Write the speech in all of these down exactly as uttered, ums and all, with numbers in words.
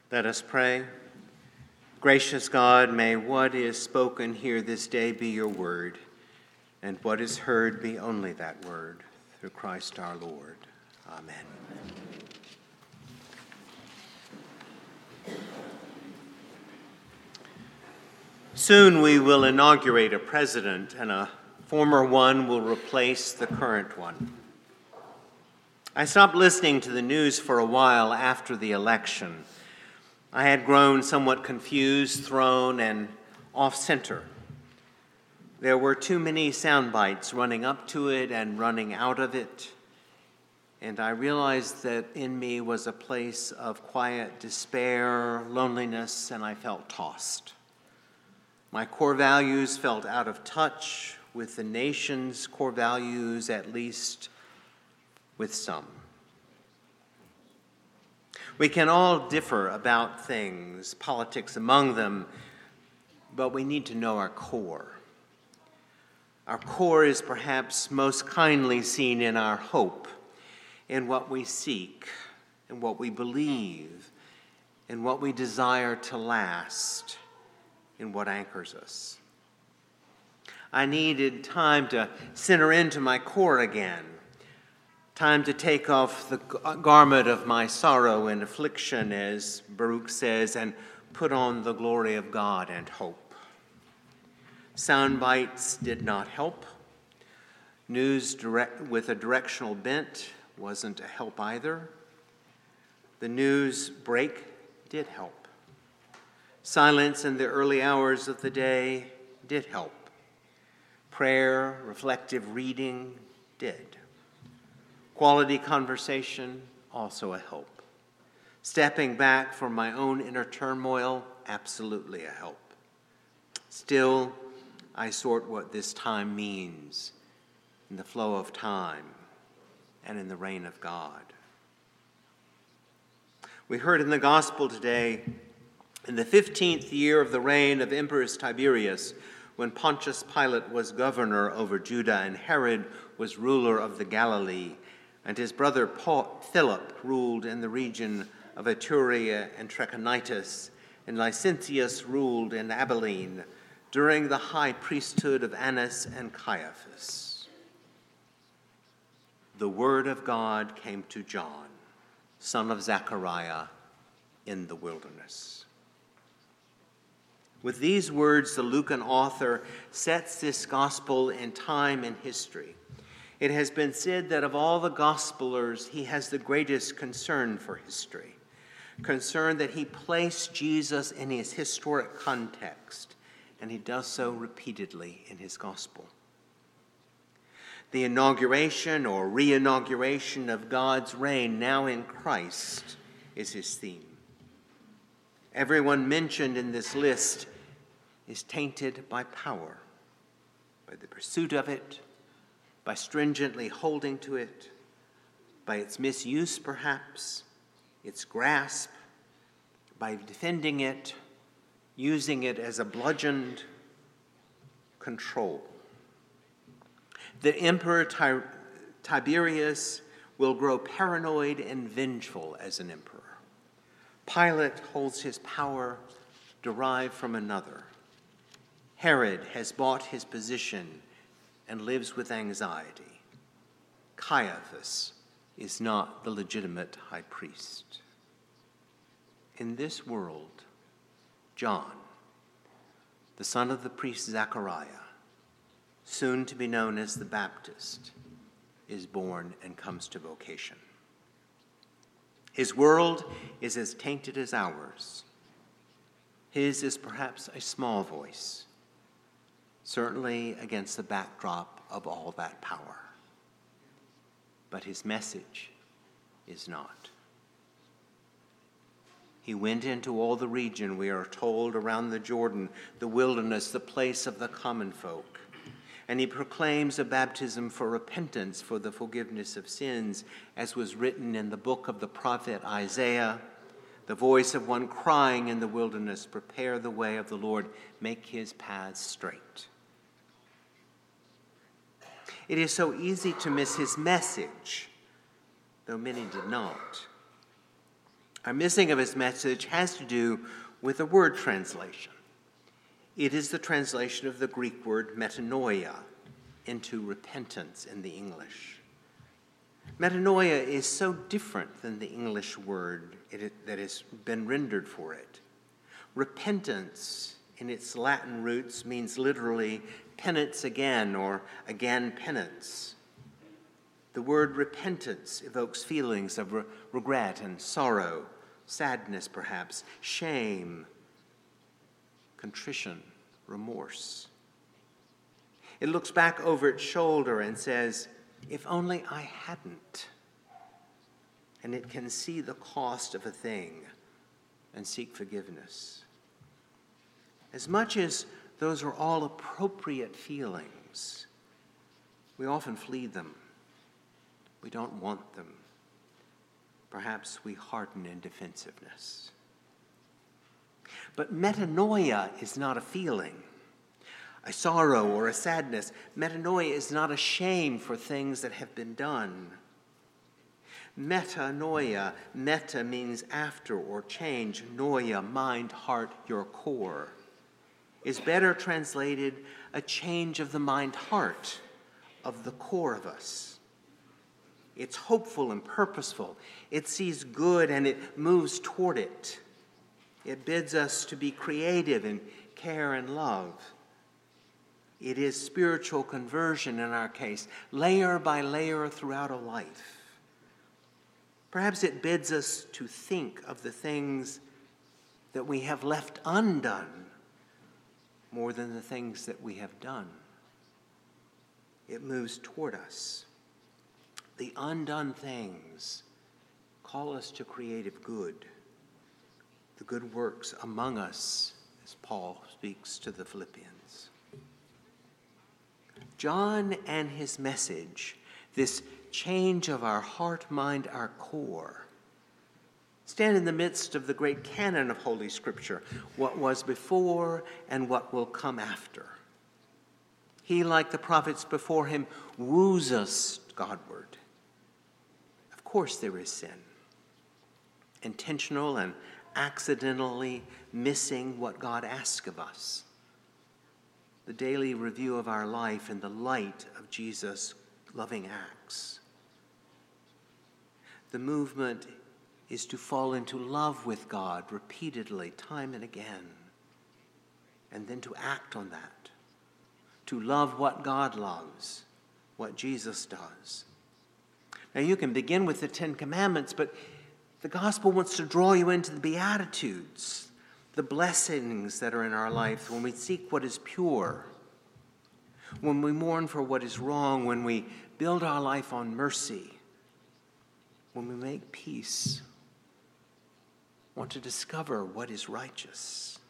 Let us pray. Gracious God, may what is spoken here this day be your word, and what is heard be only that word, through Christ our Lord. Amen. Soon we will inaugurate a president, and a former one will replace the current one. I stopped listening to the news for a while after the election. I had grown somewhat confused, thrown, and off-center. There were too many sound bites running up to it and running out of it, and I realized that in me was a place of quiet despair, loneliness, and I felt tossed. My core values felt out of touch with the nation's core values, at least with some. We can all differ about things, politics among them, but we need to know our core. Our core is perhaps most kindly seen in our hope, in what we seek, in what we believe, in what we desire to last, in what anchors us. I needed time to center into my core again, time to take off the garment of my sorrow and affliction, as Baruch says, and put on the glory of God and hope. Sound bites did not help. News direct, with a directional bent wasn't a help either. The news break did help. Silence in the early hours of the day did help. Prayer, reflective reading did. Quality conversation, also a help. Stepping back from my own inner turmoil, absolutely a help. Still, I sort what this time means in the flow of time and in the reign of God. We heard in the gospel today, in the fifteenth year of the reign of Emperor Tiberius, when Pontius Pilate was governor over Judah and Herod was ruler of the Galilee, and his brother Paul, Philip ruled in the region of Ituraea and Trachonitis, and Licentius ruled in Abilene during the high priesthood of Annas and Caiaphas. The word of God came to John, son of Zechariah, in the wilderness. With these words, the Lucan author sets this gospel in time and history. It has been said that of all the gospelers, he has the greatest concern for history, concern that he placed Jesus in his historic context, and he does so repeatedly in his gospel. The inauguration or re-inauguration of God's reign now in Christ is his theme. Everyone mentioned in this list is tainted by power, by the pursuit of it, by stringently holding to it, by its misuse perhaps, its grasp, by defending it, using it as a bludgeoned control. The Emperor Ti- Tiberius will grow paranoid and vengeful as an emperor. Pilate holds his power derived from another. Herod has bought his position and lives with anxiety. Caiaphas is not the legitimate high priest. In this world, John, the son of the priest Zechariah, soon to be known as the Baptist, is born and comes to vocation. His world is as tainted as ours. His is perhaps a small voice, certainly against the backdrop of all that power. But his message is not. He went into all the region, we are told, around the Jordan, the wilderness, the place of the common folk. And he proclaims a baptism for repentance for the forgiveness of sins, as was written in the book of the prophet Isaiah, the voice of one crying in the wilderness, prepare the way of the Lord, make his paths straight. It is so easy to miss his message, though many did not. Our missing of his message has to do with a word translation. It is the translation of the Greek word metanoia into repentance in the English. Metanoia is so different than the English word it, that has been rendered for it. Repentance, in its Latin roots, means literally penance again, or again penance. The word repentance evokes feelings of re- regret and sorrow, sadness perhaps, shame, contrition, remorse. It looks back over its shoulder and says, if only I hadn't. And it can see the cost of a thing and seek forgiveness. As much as those are all appropriate feelings, we often flee them. We don't want them. Perhaps we harden in defensiveness. But metanoia is not a feeling, a sorrow or a sadness. Metanoia is not a shame for things that have been done. Metanoia, meta means after or change, noia, mind, heart, your core, is better translated a change of the mind-heart, of the core of us. It's hopeful and purposeful. It sees good and it moves toward it. It bids us to be creative in care and love. It is spiritual conversion in our case, layer by layer throughout a life. Perhaps it bids us to think of the things that we have left undone more than the things that we have done. It moves toward us. The undone things call us to creative good, the good works among us, as Paul speaks to the Philippians. John and his message, this change of our heart, mind, our core, stand in the midst of the great canon of Holy Scripture, what was before and what will come after. He, like the prophets before him, woos us Godward. Of course there is sin, intentional and accidentally missing what God asks of us. The daily review of our life in the light of Jesus' loving acts. The movement is to fall into love with God repeatedly, time and again, and then to act on that, to love what God loves, what Jesus does. Now you can begin with the Ten Commandments, but the gospel wants to draw you into the Beatitudes, the blessings that are in our life when we seek what is pure, when we mourn for what is wrong, when we build our life on mercy, when we make peace, want to discover what is righteous.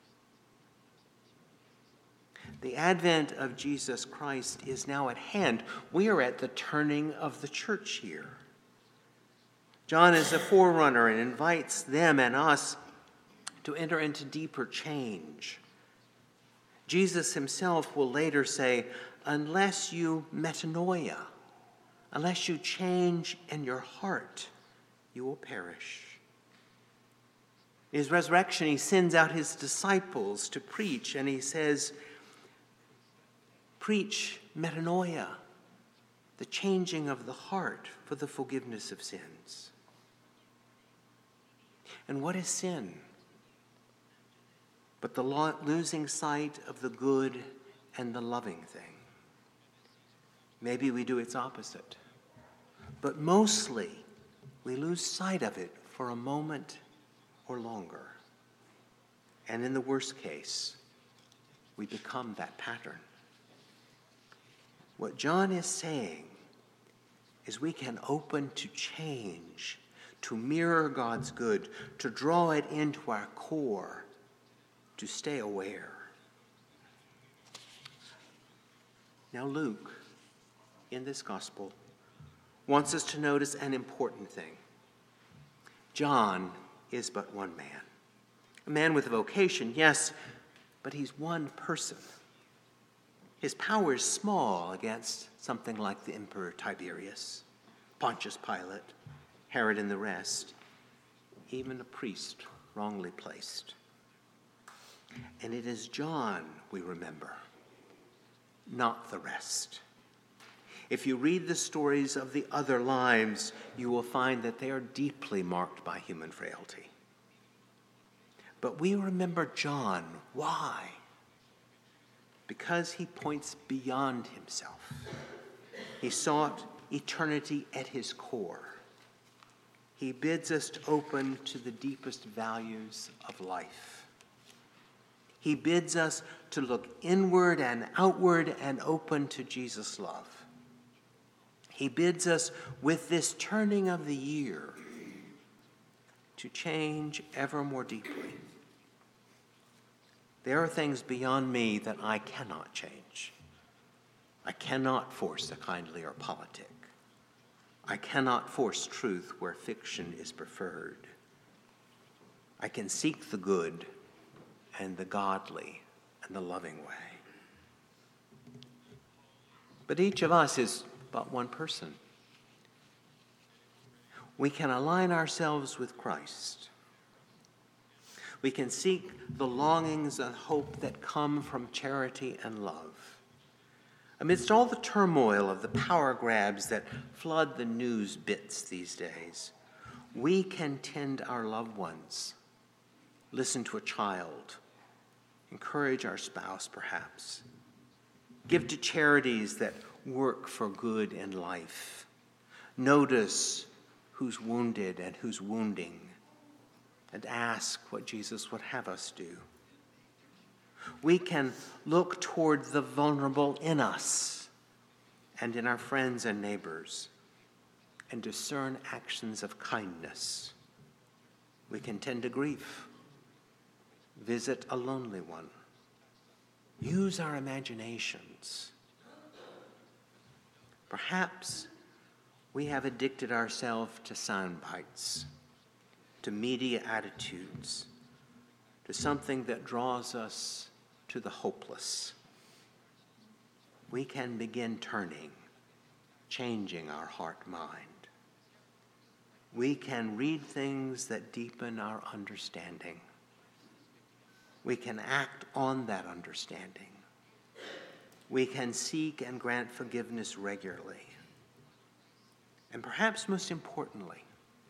The advent of Jesus Christ is now at hand. We are at the turning of the church here. John is a forerunner and invites them and us to enter into deeper change. Jesus himself will later say, unless you metanoia, unless you change in your heart, you will perish. In his resurrection, he sends out his disciples to preach, and he says, preach metanoia, the changing of the heart for the forgiveness of sins. And what is sin? But the lo- losing sight of the good and the loving thing. Maybe we do its opposite. But mostly, we lose sight of it for a moment or longer. And in the worst case, we become that pattern. What John is saying is we can open to change, to mirror God's good, to draw it into our core, to stay aware. Now Luke, in this gospel, wants us to notice an important thing. John is but one man. A man with a vocation, yes, but he's one person. His power is small against something like the Emperor Tiberius, Pontius Pilate, Herod, and the rest. even a priest wrongly placed. And it is John we remember, not the rest. If you read the stories of the other lives, you will find that they are deeply marked by human frailty. But we remember John. Why? Because he points beyond himself. He sought eternity at his core. He bids us to open to the deepest values of life. He bids us to look inward and outward and open to Jesus' love. He bids us with this turning of the year to change ever more deeply. There are things beyond me that I cannot change. I cannot force a kindlier politic. I cannot force truth where fiction is preferred. I can seek the good and the godly and the loving way. But each of us is but one person. We can align ourselves with Christ. We can seek the longings and hope that come from charity and love. Amidst all the turmoil of the power grabs that flood the news bits these days, we can tend our loved ones, listen to a child, encourage our spouse perhaps, give to charities that work for good in life, notice who's wounded and who's wounding, and ask what Jesus would have us do. We can look toward the vulnerable in us and in our friends and neighbors and discern actions of kindness. We can tend to grief, visit a lonely one, use our imaginations. Perhaps we have addicted ourselves to sound bites, to media attitudes, to something that draws us to the hopeless. We can begin turning, changing our heart-mind. We can read things that deepen our understanding. We can act on that understanding. We can seek and grant forgiveness regularly. And perhaps most importantly,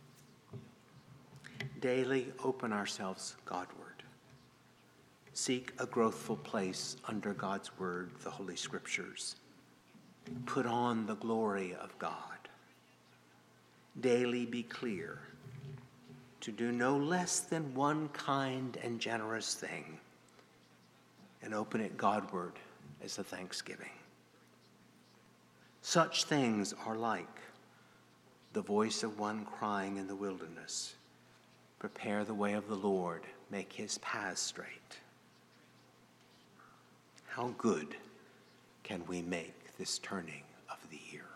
daily open ourselves Godward. Seek a growthful place under God's word, the Holy Scriptures. Put on the glory of God. Daily be clear to do no less than one kind and generous thing and open it Godward as a thanksgiving. Such things are like the voice of one crying in the wilderness, prepare the way of the Lord, make his paths straight. How good can we make this turning of the year?